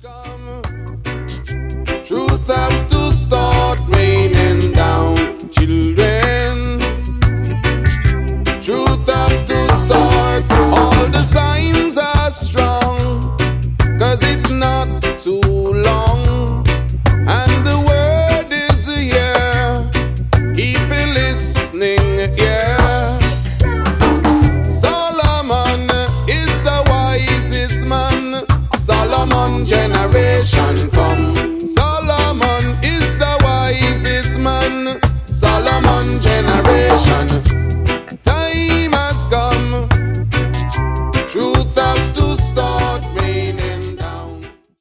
Truth have to start raining down, children. Truth have to start. All the signs are strong, 'cause it's not too long. And the word is here. Keep it listening, yeah.